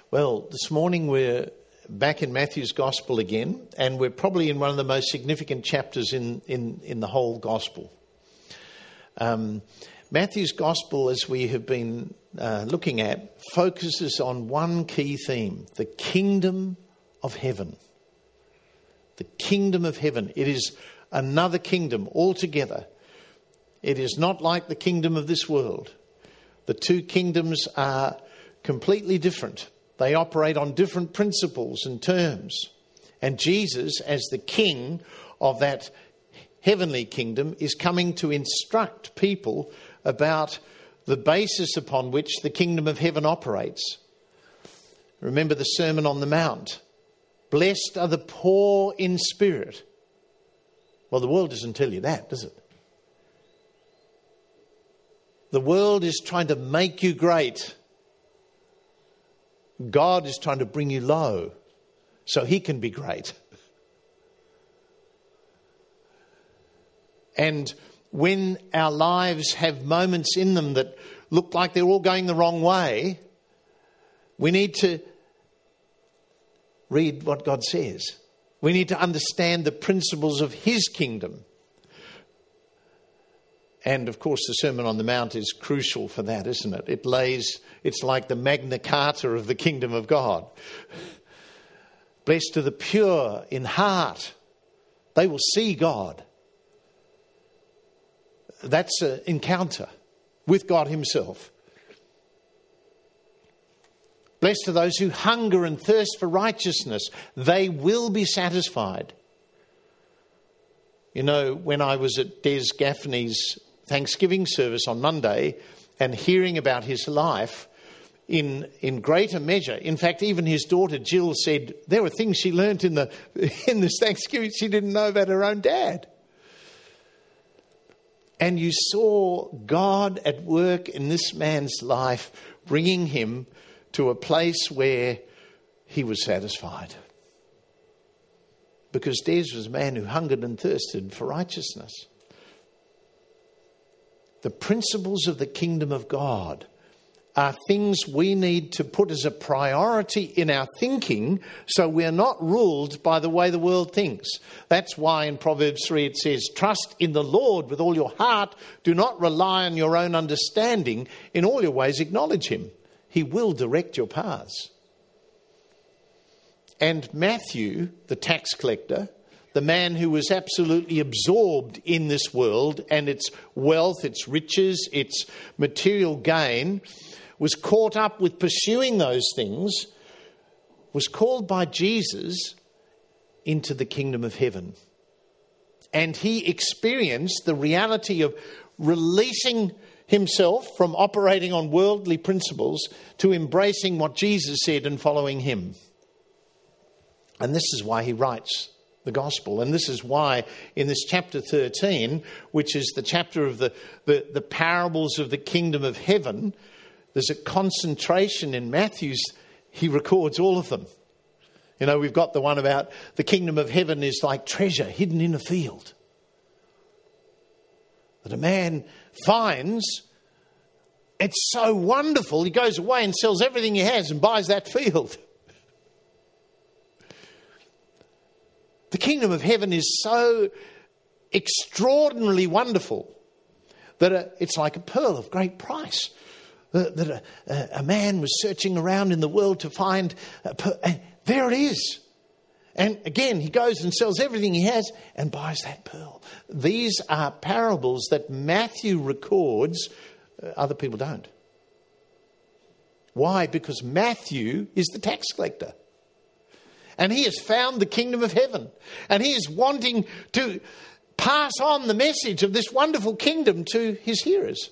Well, this morning we're back in Matthew's Gospel again, and we're probably in one of the most significant chapters in the whole Gospel. Matthew's Gospel, as we have been looking at, focuses on one key theme: the kingdom of heaven. The kingdom of heaven. It is another kingdom altogether. It is not like the kingdom of this world. The two kingdoms are completely different. They operate on different principles and terms. And Jesus, as the king of that heavenly kingdom, is coming to instruct people about the basis upon which the kingdom of heaven operates. Remember the Sermon on the Mount. Blessed are the poor in spirit. Well, the world doesn't tell you that, does it? The world is trying to make you great. God is trying to bring you low so he can be great. And when our lives have moments in them that look like they're all going the wrong way, we need to read what God says. We need to understand the principles of his kingdom. And of course, the Sermon on the Mount is crucial for that, isn't it? It's like the Magna Carta of the kingdom of God. Blessed are the pure in heart. They will see God. That's an encounter with God himself. Blessed are those who hunger and thirst for righteousness. They will be satisfied. You know, when I was at Des Gaffney's Thanksgiving service on Monday and hearing about his life in greater measure. In fact, even his daughter Jill said there were things she learnt in this Thanksgiving she didn't know about her own dad. And you saw God at work in this man's life, bringing him to a place where he was satisfied. Because Des was a man who hungered and thirsted for righteousness. The principles of the kingdom of God are things we need to put as a priority in our thinking so we're not ruled by the way the world thinks. That's why in Proverbs 3 it says, trust in the Lord with all your heart. Do not rely on your own understanding. In all your ways acknowledge him. He will direct your paths. And Matthew, the tax collector, the man who was absolutely absorbed in this world and its wealth, its riches, its material gain, was caught up with pursuing those things, was called by Jesus into the kingdom of heaven. And he experienced the reality of releasing himself from operating on worldly principles to embracing what Jesus said and following him. And this is why he writes the gospel. And this is why in this chapter 13, which is the chapter of the parables of the kingdom of heaven, there's a concentration in Matthew's. He records all of them. You know, we've got the one about the kingdom of heaven is like treasure hidden in a field that a man finds. It's so wonderful. He goes away and sells everything he has and buys that field. The kingdom of heaven is so extraordinarily wonderful that it's like a pearl of great price. That a man was searching around in the world to find a pearl. And there it is. And again, he goes and sells everything he has and buys that pearl. These are parables that Matthew records. Other people don't. Why? Because Matthew is the tax collector. And he has found the kingdom of heaven. And he is wanting to pass on the message of this wonderful kingdom to his hearers.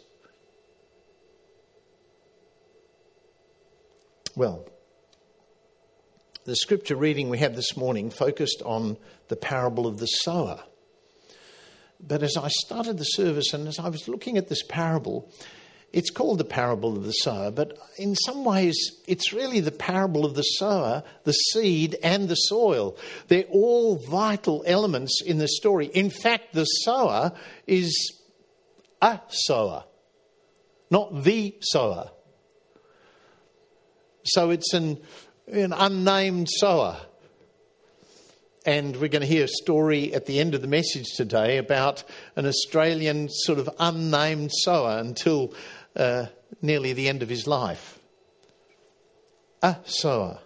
Well, the scripture reading we have this morning focused on the parable of the sower. But as I started the service and as I was looking at this parable, it's called the parable of the sower, but in some ways it's really the parable of the sower, the seed and the soil. They're all vital elements in the story. In fact, the sower is a sower, not the sower. So it's an unnamed sower. And we're going to hear a story at the end of the message today about an Australian sort of unnamed sower until nearly the end of his life. A sower.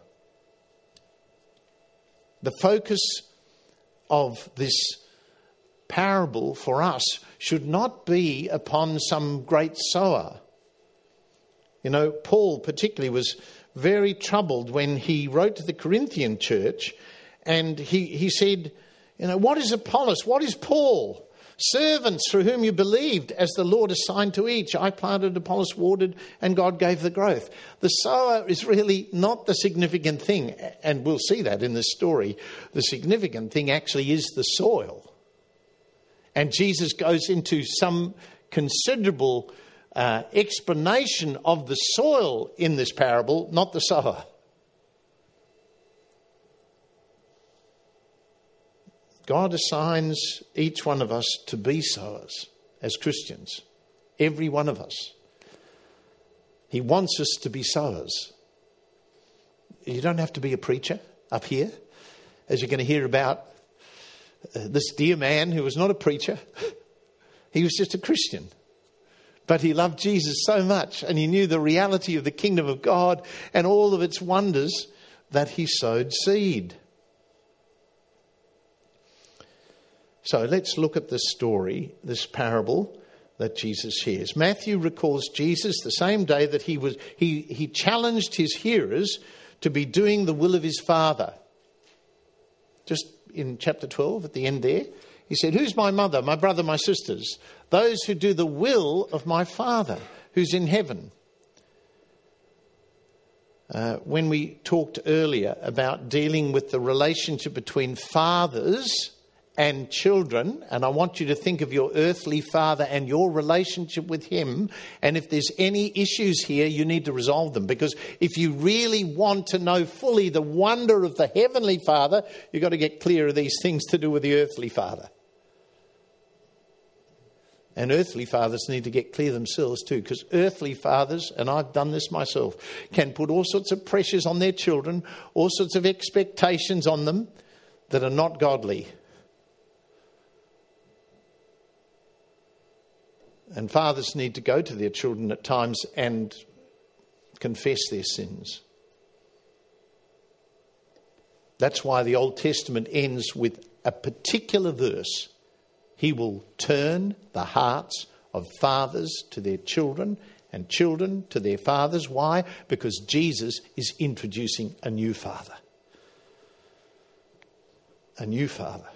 The focus of this parable for us should not be upon some great sower. You know, Paul particularly was very troubled when he wrote to the Corinthian church, and he said, you know, what is Apollos? What is Paul? Servants through whom you believed, as the Lord assigned to each. I planted, Apollos watered, and God gave the growth. The sower is really not the significant thing, and we'll see that in this story. The significant thing actually is the soil. And Jesus goes into some considerable explanation of the soil in this parable, not the sower. God assigns each one of us to be sowers as Christians. Every one of us. He wants us to be sowers. You don't have to be a preacher up here, as you're going to hear about this dear man who was not a preacher. He was just a Christian. But he loved Jesus so much, and he knew the reality of the kingdom of God and all of its wonders, that he sowed seed. So let's look at this story, this parable that Jesus shares. Matthew recalls Jesus the same day that he challenged his hearers to be doing the will of his Father. Just in chapter 12 at the end there, he said, "Who's my mother, my brother, my sisters? Those who do the will of my Father who's in heaven." When we talked earlier about dealing with the relationship between fathers and children, and I want you to think of your earthly father and your relationship with him, and if there's any issues here, you need to resolve them, because if you really want to know fully the wonder of the heavenly Father, you've got to get clear of these things to do with the earthly father. And earthly fathers need to get clear themselves too, because earthly fathers, and I've done this myself, can put all sorts of pressures on their children, all sorts of expectations on them that are not godly. And fathers need to go to their children at times and confess their sins. That's why the Old Testament ends with a particular verse. He will turn the hearts of fathers to their children and children to their fathers. Why? Because Jesus is introducing a new father. A new father.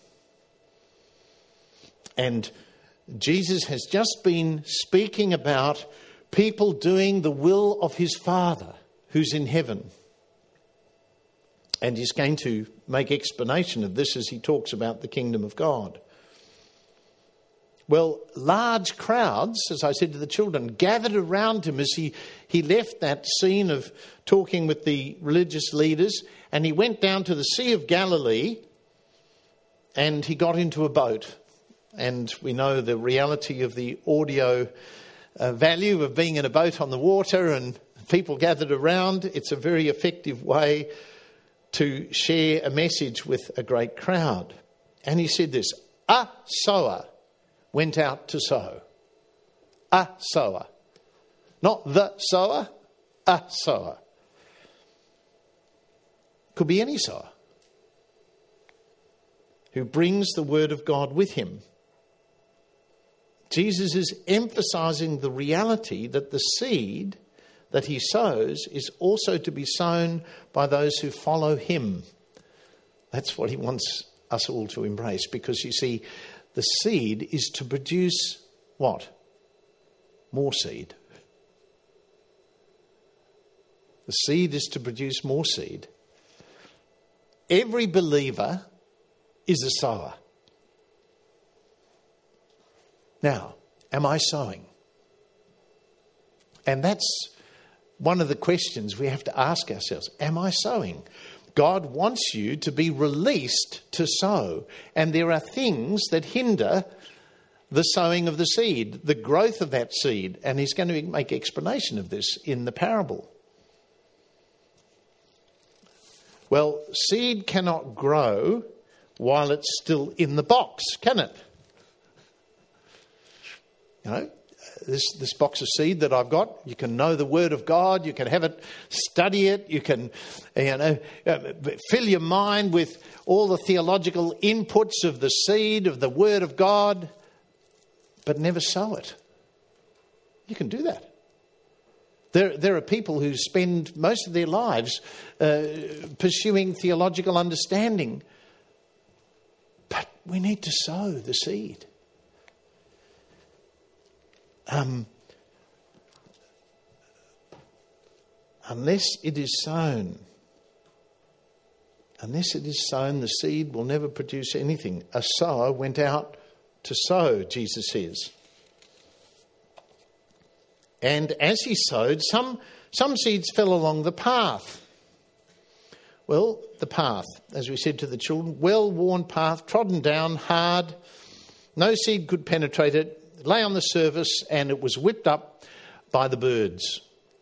And Jesus has just been speaking about people doing the will of his Father who's in heaven. And he's going to make explanation of this as he talks about the kingdom of God. Well, large crowds, as I said to the children, gathered around him as he left that scene of talking with the religious leaders, and he went down to the Sea of Galilee and he got into a boat. And we know the reality of the audio value of being in a boat on the water and people gathered around. It's a very effective way to share a message with a great crowd. And he said this, a sower went out to sow. A sower. Not the sower, a sower. Could be any sower who brings the word of God with him. Jesus is emphasizing the reality that the seed that he sows is also to be sown by those who follow him. That's what he wants us all to embrace, because you see, the seed is to produce what? More seed. The seed is to produce more seed. Every believer is a sower. Now, am I sowing? And that's one of the questions we have to ask ourselves. Am I sowing? God wants you to be released to sow. And there are things that hinder the sowing of the seed, the growth of that seed. And he's going to make explanation of this in the parable. Well, seed cannot grow while it's still in the box, can it? You know, this box of seed that I've got, you can know the Word of God, you can have it, study it, you can, fill your mind with all the theological inputs of the seed of the Word of God, but never sow it. You can do that. There are people who spend most of their lives pursuing theological understanding, but we need to sow the seed. Unless it is sown, the seed will never produce anything. A sower went out to sow, Jesus says. And as he sowed, some seeds fell along the path. Well, the path, as we said to the children, well-worn path, trodden down, hard. No seed could penetrate it. It lay on the surface and it was whipped up by the birds.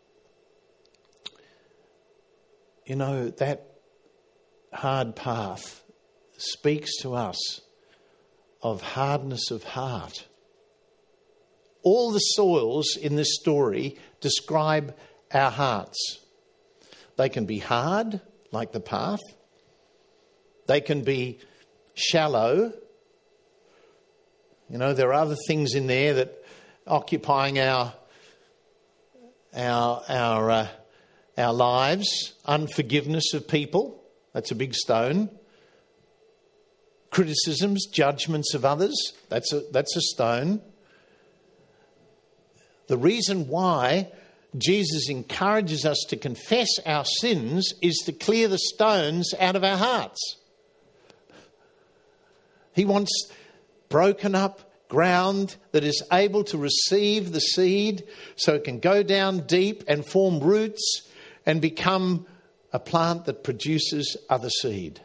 You know, that hard path speaks to us of hardness of heart. All the soils in this story describe our hearts. They can be hard, like the path. They can be shallow. You know, there are other things in there that occupying our lives. Unforgiveness of people, that's a big stone. Criticisms, judgments of others, that's a stone. The reason why Jesus encourages us to confess our sins is to clear the stones out of our hearts. He wants broken up ground that is able to receive the seed so it can go down deep and form roots and become a plant that produces other seed.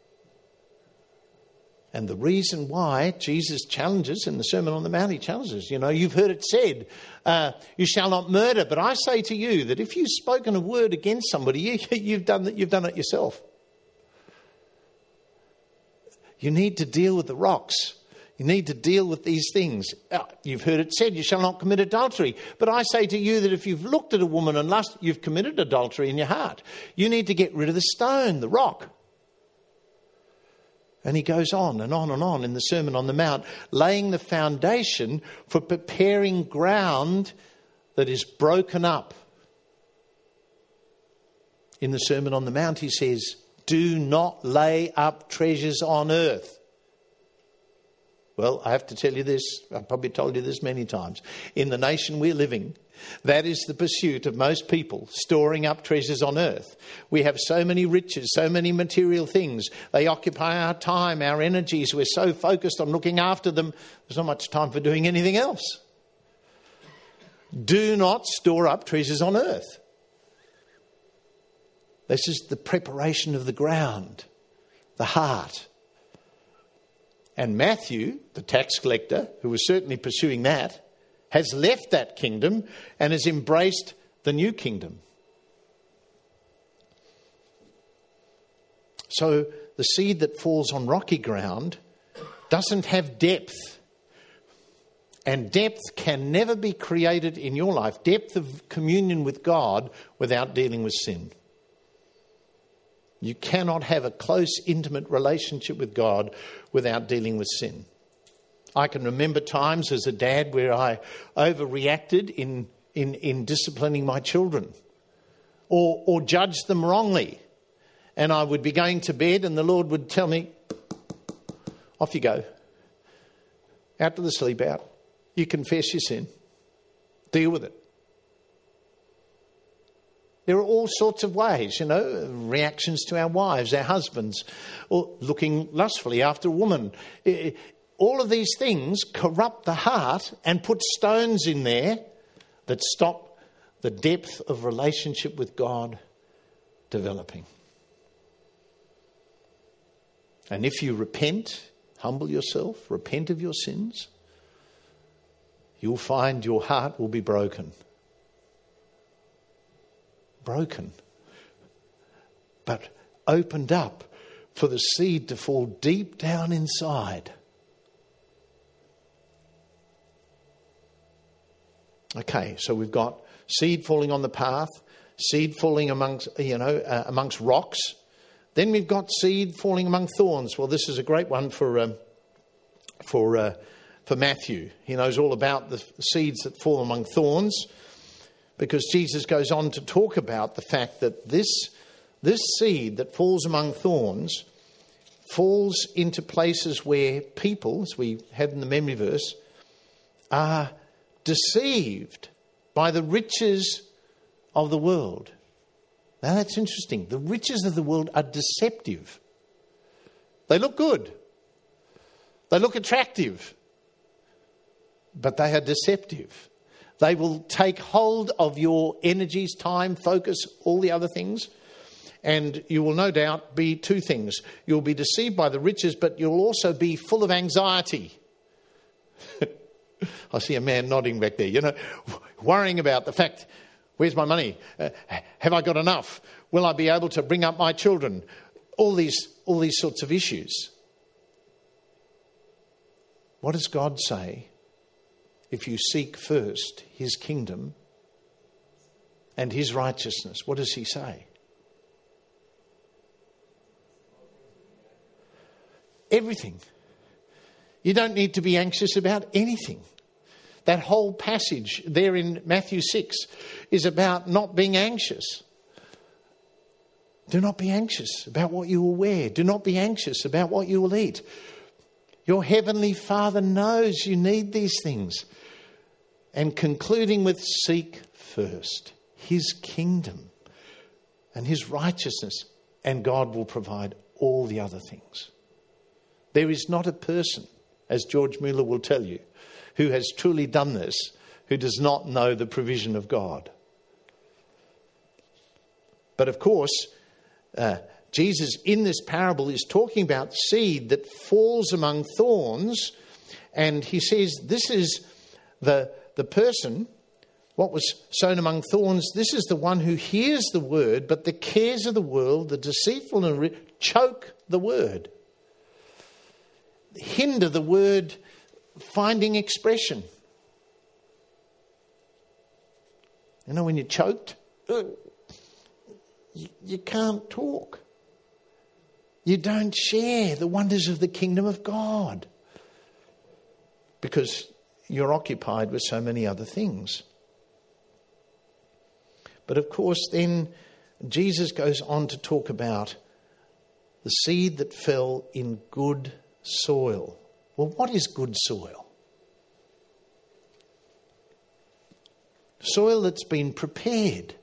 And the reason why Jesus challenges in the Sermon on the Mount, he challenges, you know, you've heard it said, you shall not murder. But I say to you that if you've spoken a word against somebody, you've done it yourself. You need to deal with the rocks. You need to deal with these things. You've heard it said, you shall not commit adultery. But I say to you that if you've looked at a woman and lust, you've committed adultery in your heart. You need to get rid of the stone, the rock. And he goes on and on and on in the Sermon on the Mount, laying the foundation for preparing ground that is broken up. In the Sermon on the Mount, he says, do not lay up treasures on earth. Well, I have to tell you this, I've probably told you this many times. In the nation we're living, that is the pursuit of most people, storing up treasures on earth. We have so many riches, so many material things. They occupy our time, our energies. We're so focused on looking after them, there's not much time for doing anything else. Do not store up treasures on earth. This is the preparation of the ground, the heart. And Matthew, the tax collector, who was certainly pursuing that, has left that kingdom and has embraced the new kingdom. So the seed that falls on rocky ground doesn't have depth. And depth can never be created in your life, depth of communion with God, without dealing with sin. You cannot have a close, intimate relationship with God without dealing with sin. I can remember times as a dad where I overreacted in disciplining my children or judged them wrongly. And I would be going to bed and the Lord would tell me, off you go. Out to the sleep out. You confess your sin. Deal with it. There are all sorts of ways, you know, reactions to our wives, our husbands, or looking lustfully after a woman. All of these things corrupt the heart and put stones in there that stop the depth of relationship with God developing. And if you repent, humble yourself, repent of your sins, you'll find your heart will be broken. Broken. But opened up for the seed to fall deep down inside. Okay, so we've got seed falling on the path, seed falling amongst rocks. Then we've got seed falling among thorns. Well, this is a great one for Matthew. He knows all about the seeds that fall among thorns, because Jesus goes on to talk about the fact that this seed that falls among thorns falls into places where people, as we had in the memory verse, are deceived by the riches of the world. Now that's interesting. The riches of the world are deceptive. They look good. They look attractive. But they are deceptive. They will take hold of your energies, time, focus, all the other things. And you will no doubt be two things. You'll be deceived by the riches, but you'll also be full of anxiety. I see a man nodding back there, worrying about the fact, where's my money? Have I got enough? Will I be able to bring up my children? All these sorts of issues. What does God say? If you seek first his kingdom and his righteousness, what does he say? Everything. You don't need to be anxious about anything. That whole passage there in Matthew 6 is about not being anxious. Do not be anxious about what you will wear. Do not be anxious about what you will eat. Your heavenly Father knows you need these things. And concluding with, seek first his kingdom and his righteousness, and God will provide all the other things. There is not a person, as George Mueller will tell you, who has truly done this, who does not know the provision of God. But of course, Jesus in this parable is talking about seed that falls among thorns, and he says this is the person, what was sown among thorns, this is the one who hears the word, but the cares of the world, the deceitfulness, choke the word, hinder the word finding expression. When you're choked, you can't talk. You don't share the wonders of the kingdom of God because you're occupied with so many other things. But of course, then Jesus goes on to talk about the seed that fell in good soil. Well, what is good soil? Soil that's been prepared.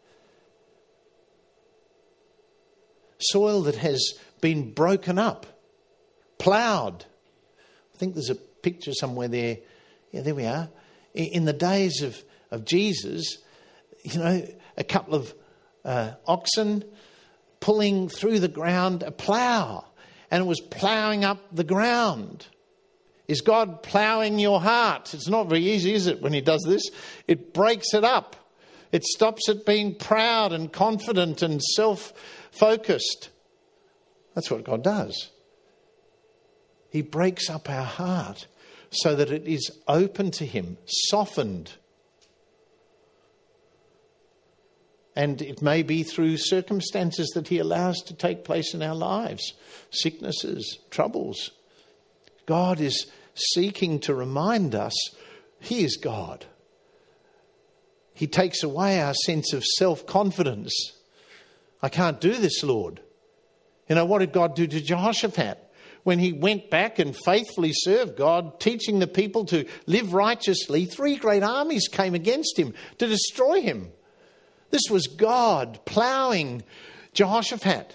Soil that has been broken up, ploughed. I think there's a picture somewhere there. Yeah, there we are. In the days of Jesus, a couple of oxen pulling through the ground a plough, and it was ploughing up the ground. Is God ploughing your heart? It's not very easy, is it, when he does this? It breaks it up. It stops it being proud and confident and self-focused. That's what God does. He breaks up our heart so that it is open to him, softened. And it may be through circumstances that he allows to take place in our lives, sicknesses, troubles. God is seeking to remind us he is God. He takes away our sense of self-confidence. I can't do this, Lord. What did God do to Jehoshaphat? When he went back and faithfully served God, teaching the people to live righteously, 3 great armies came against him to destroy him. This was God ploughing Jehoshaphat.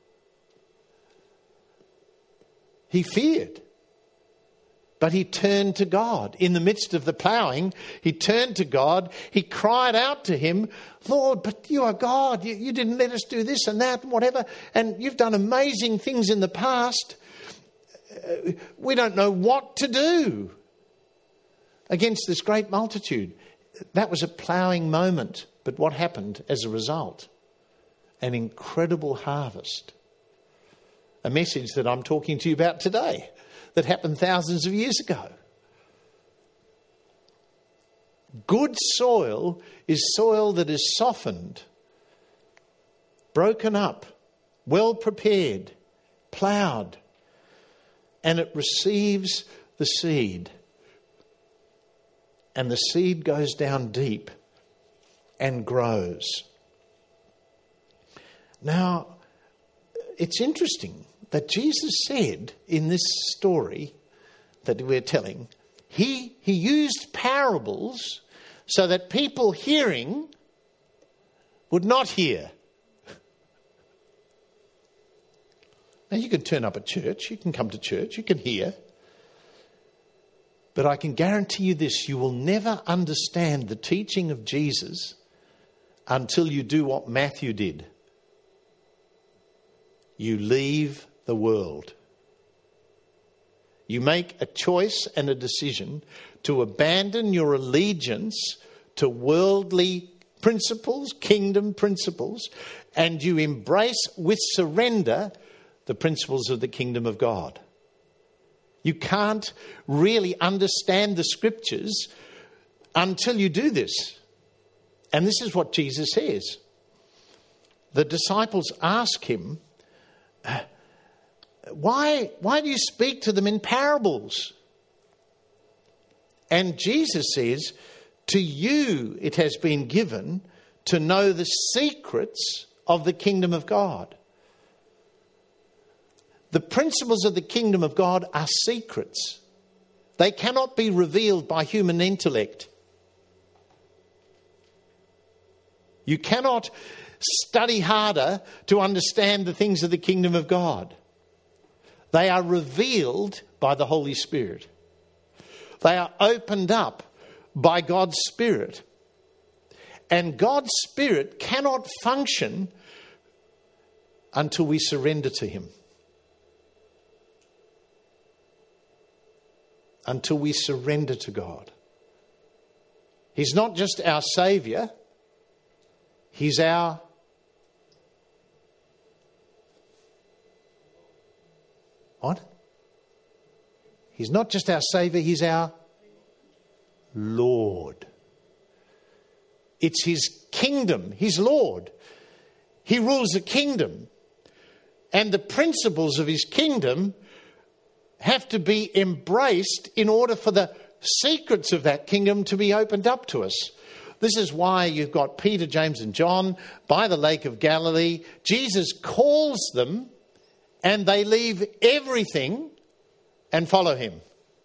He feared, but he turned to God. In the midst of the ploughing, he turned to God. He cried out to him, Lord, but you are God. You didn't let us do this and that and whatever. And you've done amazing things in the past. We don't know what to do against this great multitude. That was a ploughing moment. But what happened as a result? an incredible harvest. A message that I'm talking to you about today that happened thousands of years ago. Good soil is soil that is softened, broken up, well prepared, ploughed, and it receives the seed. And the seed goes down deep and grows. Now, it's interesting that Jesus said in this story that we're telling, he used parables so that people hearing would not hear. Now, you can turn up at church, you can come to church, you can hear. But I can guarantee you this, you will never understand the teaching of Jesus until you do what Matthew did. You leave the world. You make a choice and a decision to abandon your allegiance to worldly principles, kingdom principles, and you embrace with surrender the principles of the kingdom of God. You can't really understand the scriptures until you do this. And this is what Jesus says. The disciples ask him, why do you speak to them in parables? And Jesus says, to you it has been given to know the secrets of the kingdom of God. The principles of the kingdom of God are secrets. They cannot be revealed by human intellect. You cannot study harder to understand the things of the kingdom of God. They are revealed by the Holy Spirit. They are opened up by God's Spirit. And God's Spirit cannot function until we surrender to him. Until we surrender to God. He's not just our Saviour. He's our what? He's not just our Saviour, he's our Lord. It's his kingdom, his Lord. He rules the kingdom. And the principles of his kingdom have to be embraced in order for the secrets of that kingdom to be opened up to us. This is why you've got Peter, James and John by the Lake of Galilee. Jesus calls them and they leave everything and follow him.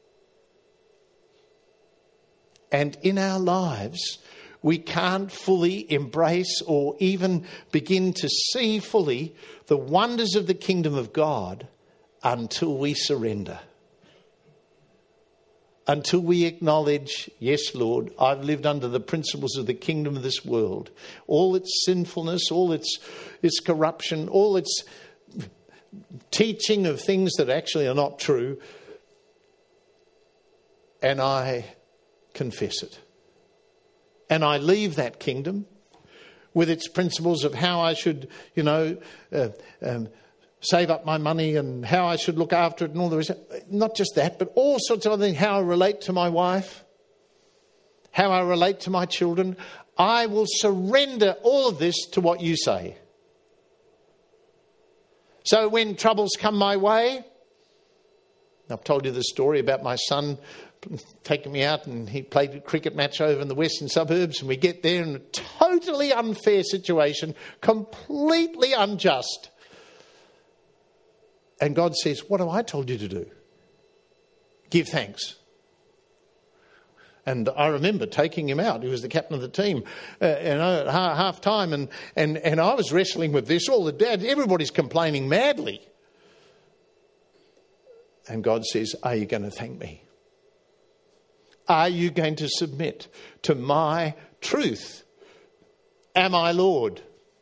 And in our lives, we can't fully embrace or even begin to see fully the wonders of the kingdom of God until we surrender. Until we acknowledge, yes, Lord, I've lived under the principles of the kingdom of this world. All its sinfulness, all its corruption, all its teaching of things that actually are not true. And I confess it. And I leave that kingdom with its principles of how I should, save up my money and how I should look after it and all the rest. Not just that, but all sorts of other things. How I relate to my wife, how I relate to my children. I will surrender all of this to what you say. So when troubles come my way, I've told you the story about my son taking me out and he played a cricket match over in the western suburbs, and we get there in a totally unfair situation, completely unjust. And God says, what have I told you to do? Give thanks. And I remember taking him out. He was the captain of the team, at half time. And I was wrestling with this. All the dads, everybody's complaining madly. And God says, are you going to thank me? Are you going to submit to my truth? Am I Lord?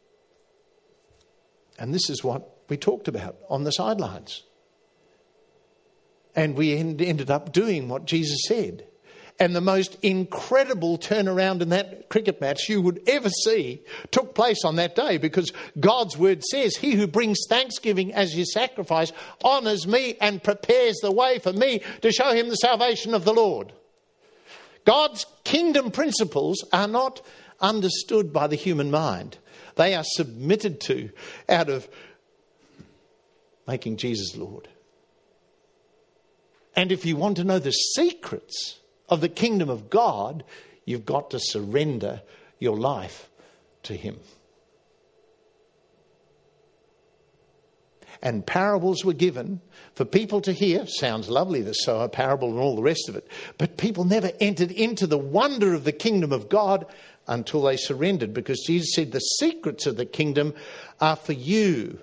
And this is what we talked about on the sidelines. And we ended up doing what Jesus said. And the most incredible turnaround in that cricket match you would ever see took place on that day, because God's word says, he who brings thanksgiving as his sacrifice honours me and prepares the way for me to show him the salvation of the Lord. God's kingdom principles are not understood by the human mind. They are submitted to out of making Jesus Lord. And if you want to know the secrets of the kingdom of God, you've got to surrender your life to him. And parables were given for people to hear. Sounds lovely, the sower parable and all the rest of it. But people never entered into the wonder of the kingdom of God until they surrendered, because Jesus said the secrets of the kingdom are for you.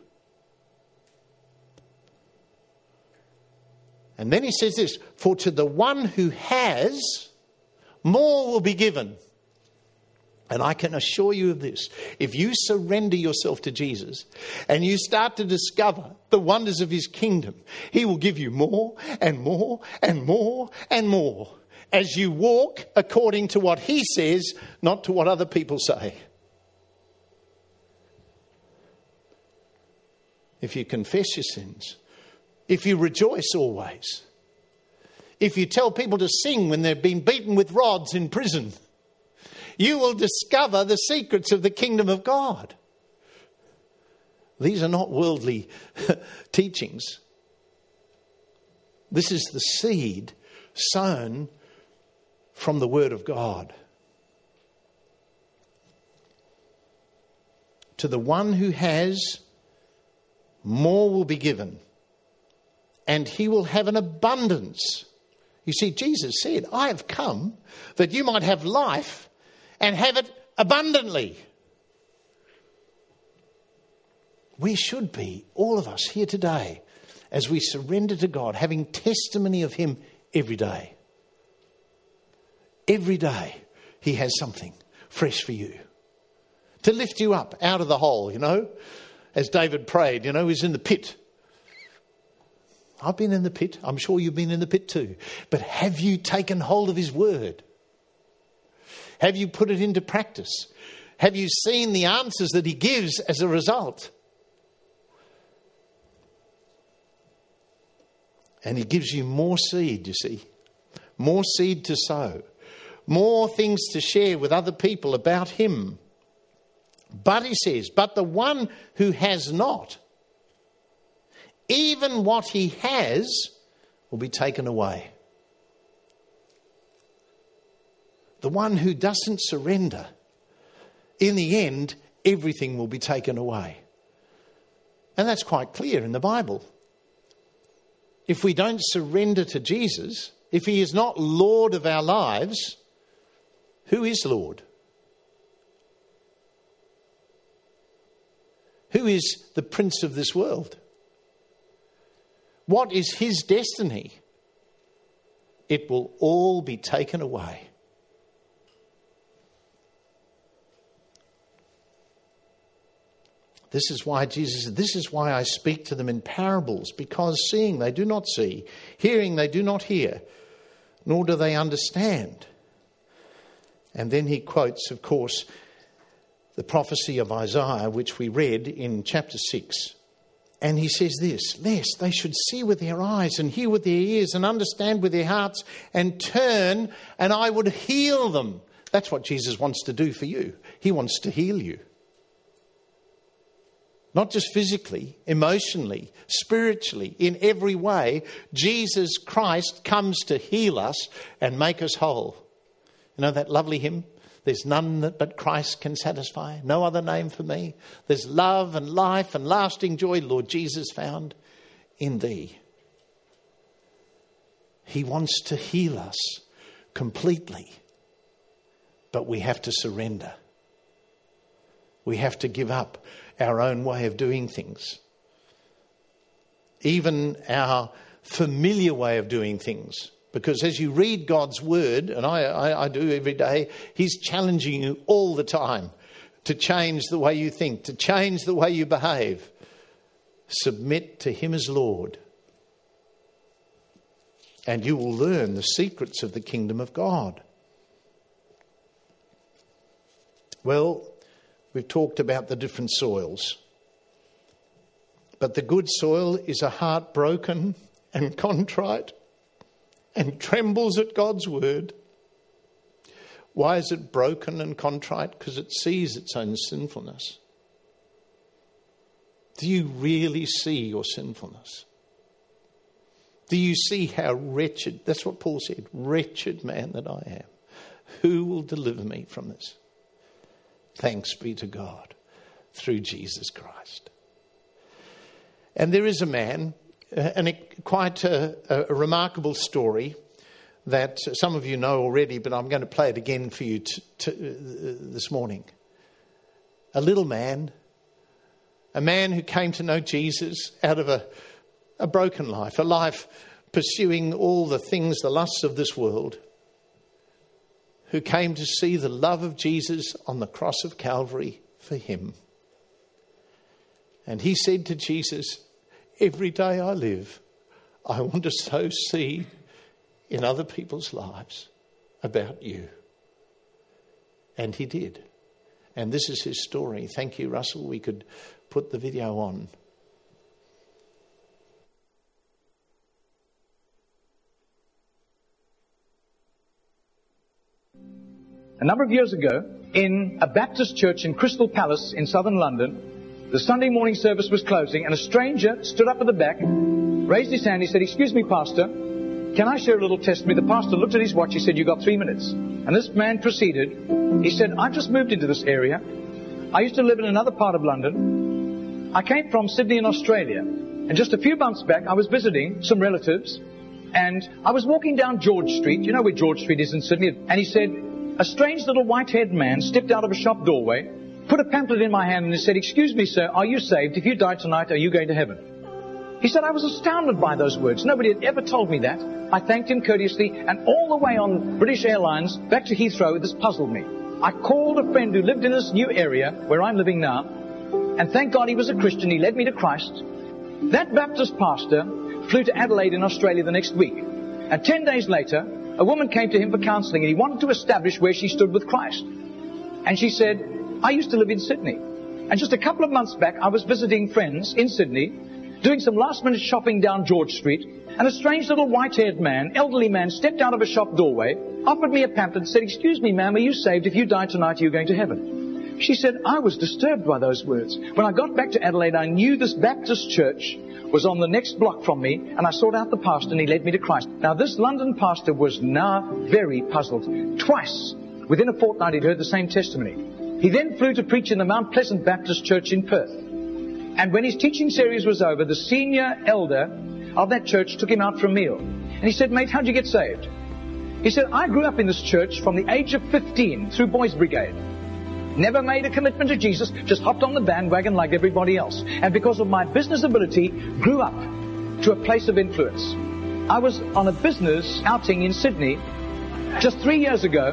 And then he says this, for to the one who has, more will be given. And I can assure you of this, if you surrender yourself to Jesus and you start to discover the wonders of his kingdom, he will give you more and more and more and more as you walk according to what he says, not to what other people say. If you confess your sins, if you rejoice always, if you tell people to sing when they've been beaten with rods in prison, you will discover the secrets of the kingdom of God. These are not worldly teachings. This is the seed sown from the word of God. To the one who has, more will be given, and he will have an abundance. You see, Jesus said, I have come that you might have life and have it abundantly. We should be, all of us here today, as we surrender to God, having testimony of him every day. Every day he has something fresh for you to lift you up out of the hole, as David prayed, he's in the pit. I've been in the pit. I'm sure you've been in the pit too. But have you taken hold of his word? Have you put it into practice? Have you seen the answers that he gives as a result? And he gives you more seed, you see. More seed to sow. More things to share with other people about him. But he says, but the one who has not, even what he has will be taken away. The one who doesn't surrender, in the end, everything will be taken away. And that's quite clear in the Bible. If we don't surrender to Jesus, if he is not Lord of our lives, who is Lord? Who is the prince of this world? What is his destiny? It will all be taken away. This is why Jesus said, this is why I speak to them in parables, because seeing they do not see, hearing they do not hear, nor do they understand. And then he quotes, of course, the prophecy of Isaiah, which we read in chapter 6. And he says this, lest they should see with their eyes and hear with their ears and understand with their hearts and turn, and I would heal them. That's what Jesus wants to do for you. He wants to heal you. Not just physically, emotionally, spiritually, in every way. Jesus Christ comes to heal us and make us whole. You know that lovely hymn? There's none that but Christ can satisfy. No other name for me. There's love and life and lasting joy, Lord Jesus, found in thee. He wants to heal us completely. But we have to surrender. We have to give up our own way of doing things. Even our familiar way of doing things. Because as you read God's word, and I do every day, he's challenging you all the time to change the way you think, to change the way you behave. Submit to him as Lord. and you will learn the secrets of the kingdom of God. Well, we've talked about the different soils. But the good soil is a heart broken and contrite and trembles at God's word. Why is it broken and contrite? Because it sees its own sinfulness. Do you really see your sinfulness? Do you see how wretched, that's what Paul said, wretched man that I am. Who will deliver me from this? Thanks be to God through Jesus Christ. And there is a man, quite a remarkable story that some of you know already, but I'm going to play it again for you this morning. A little man, a man who came to know Jesus out of a broken life, a life pursuing all the things, the lusts of this world, who came to see the love of Jesus on the cross of Calvary for him. And he said to Jesus, every day I live, I want to sow seed in other people's lives about you. And he did. And this is his story. Thank you, Russell. We could put the video on. A number of years ago, in a Baptist church in Crystal Palace in southern London, the Sunday morning service was closing and a stranger stood up at the back, raised his hand, he said, "Excuse me, Pastor, can I share a little testimony?" The pastor looked at his watch, he said, "You've got 3 minutes. And this man proceeded, he said, "I've just moved into this area. I used to live in another part of London. I came from Sydney in Australia. And just a few months back, I was visiting some relatives. And I was walking down George Street. You know where George Street is in Sydney? And he said, a strange little white-haired man stepped out of a shop doorway, put a pamphlet in my hand and he said, "Excuse me, sir, are you saved? If you die tonight, are you going to heaven?" He said, I was astounded by those words. Nobody had ever told me that. I thanked him courteously, and all the way on British Airlines back to Heathrow, this puzzled me. I called a friend who lived in this new area where I'm living now, and thank God he was a Christian. He led me to Christ. That Baptist pastor flew to Adelaide in Australia the next week. And 10 days later, a woman came to him for counselling, and he wanted to establish where she stood with Christ. And she said, I used to live in Sydney. And just a couple of months back, I was visiting friends in Sydney, doing some last-minute shopping down George Street, and a strange little white-haired man, elderly man, stepped out of a shop doorway, offered me a pamphlet and said, "Excuse me, ma'am, are you saved? If you die tonight, are you going to heaven?" She said, I was disturbed by those words. When I got back to Adelaide, I knew this Baptist church was on the next block from me, and I sought out the pastor, and he led me to Christ. Now, this London pastor was now very puzzled. Twice, within a fortnight, he'd heard the same testimony. He then flew to preach in the Mount Pleasant Baptist Church in Perth. And when his teaching series was over, the senior elder of that church took him out for a meal. And he said, "Mate, how'd you get saved?" He said, "I grew up in this church from the age of 15 through Boys Brigade. Never made a commitment to Jesus, just hopped on the bandwagon like everybody else. And because of my business ability, grew up to a place of influence. I was on a business outing in Sydney just 3 years ago,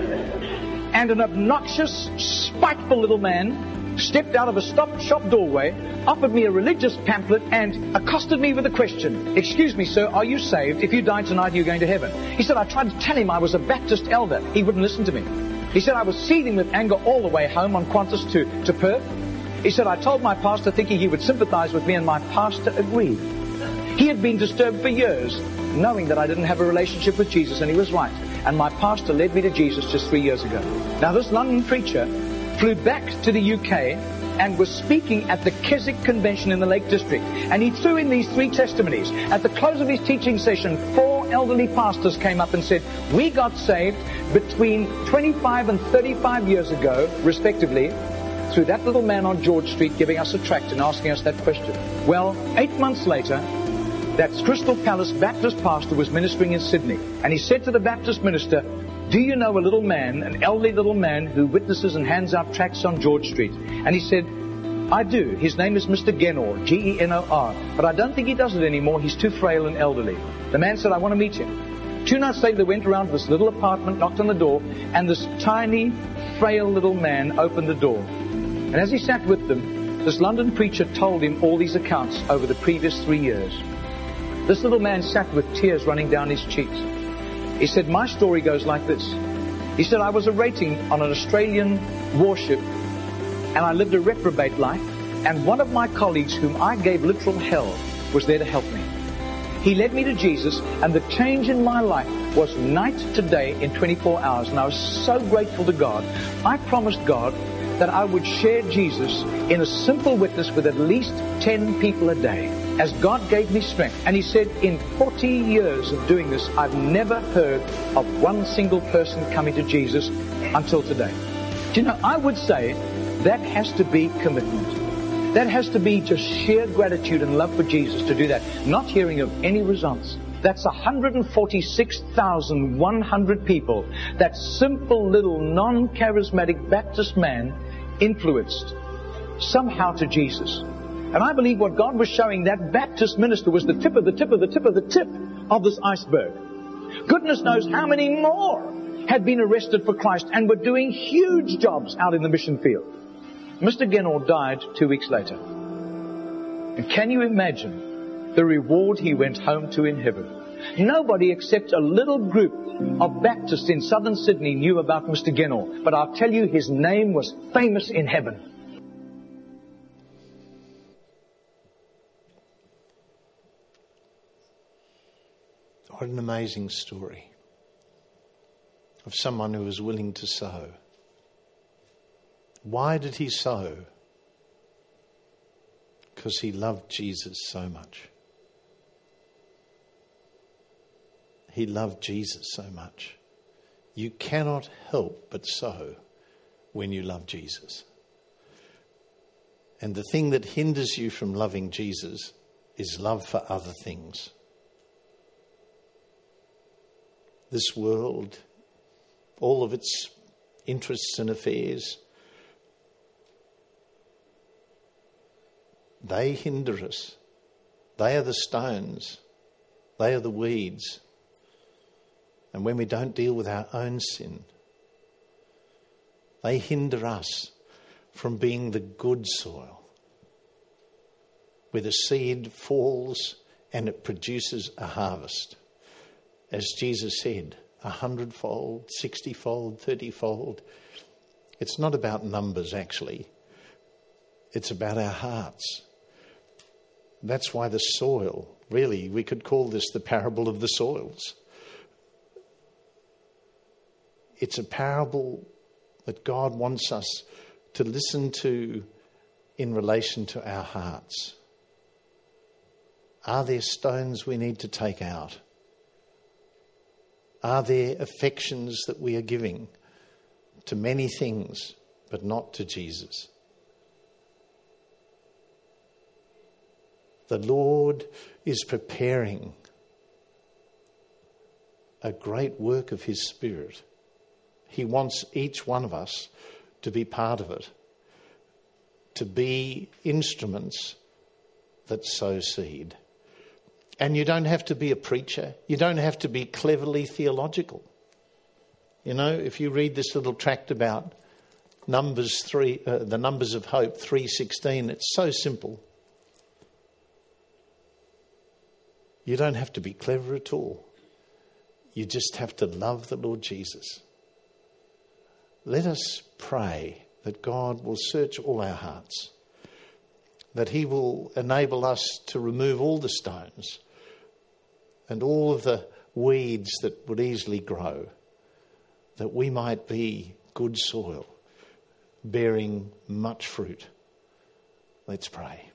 and an obnoxious, spiteful little man stepped out of a shop doorway, offered me a religious pamphlet, and accosted me with a question. "Excuse me, sir, are you saved? If you die tonight, are you going to heaven?" He said, I tried to tell him I was a Baptist elder. He wouldn't listen to me. He said, I was seething with anger all the way home on Qantas to Perth. He said, I told my pastor thinking he would sympathize with me, and my pastor agreed. He had been disturbed for years, knowing that I didn't have a relationship with Jesus, and he was right. And my pastor led me to Jesus just 3 years ago. Now, this London preacher flew back to the UK and was speaking at the Keswick Convention in the Lake District. And he threw in these 3 testimonies. At the close of his teaching session, 4 elderly pastors came up and said, we got saved between 25 and 35 years ago, respectively, through that little man on George Street giving us a tract and asking us that question. Well, 8 months later, that Crystal Palace Baptist pastor was ministering in Sydney. And he said to the Baptist minister, do you know a little man, an elderly little man who witnesses and hands out tracts on George Street? And he said, I do. His name is Mr. Genor, G-E-N-O-R. But I don't think he does it anymore. He's too frail and elderly. The man said, I want to meet him. 2 nights later, they went around to this little apartment, knocked on the door, and this tiny, frail little man opened the door. And as he sat with them, this London preacher told him all these accounts over the previous 3 years. This little man sat with tears running down his cheeks. He said, my story goes like this. He said, I was a rating on an Australian warship, and I lived a reprobate life, and one of my colleagues, whom I gave literal hell, was there to help me. He led me to Jesus, and the change in my life was night to day in 24 hours, and I was so grateful to God. I promised God that I would share Jesus in a simple witness with at least 10 people a day, as God gave me strength. And he said, in 40 years of doing this, I've never heard of one single person coming to Jesus until today. Do you know, I would say that has to be commitment. That has to be just sheer gratitude and love for Jesus to do that, not hearing of any results. That's 146,100 people that simple little non-charismatic Baptist man influenced somehow to Jesus. And I believe what God was showing that Baptist minister was the tip of the tip of the tip of the tip of this iceberg. Goodness knows how many more had been arrested for Christ and were doing huge jobs out in the mission field. Mr. Genor died 2 weeks later. And can you imagine the reward he went home to in heaven? Nobody except a little group of Baptists in southern Sydney knew about Mr. Genor. But I'll tell you, his name was famous in heaven. What an amazing story of someone who was willing to sow. Why did he sow? Because he loved Jesus so much. He loved Jesus so much. You cannot help but sow when you love Jesus. And the thing that hinders you from loving Jesus is love for other things. This world, all of its interests and affairs, they hinder us. They are the stones. They are the weeds. And when we don't deal with our own sin, they hinder us from being the good soil, where the seed falls and it produces a harvest. As Jesus said, 100-fold, 60-fold, 30-fold. It's not about numbers, actually. It's about our hearts. That's why the soil, really, we could call this the parable of the soils. It's a parable that God wants us to listen to in relation to our hearts. Are there stones we need to take out? Are there affections that we are giving to many things, but not to Jesus? The Lord is preparing a great work of His Spirit. He wants each one of us to be part of it, to be instruments that sow seed. And you don't have to be a preacher. You don't have to be cleverly theological. You know, if you read this little tract about Numbers 3, the Numbers of Hope 3:16, it's so simple. You don't have to be clever at all. You just have to love the Lord Jesus. Let us pray that God will search all our hearts, that He will enable us to remove all the stones and all of the weeds that would easily grow, that we might be good soil, bearing much fruit. Let's pray.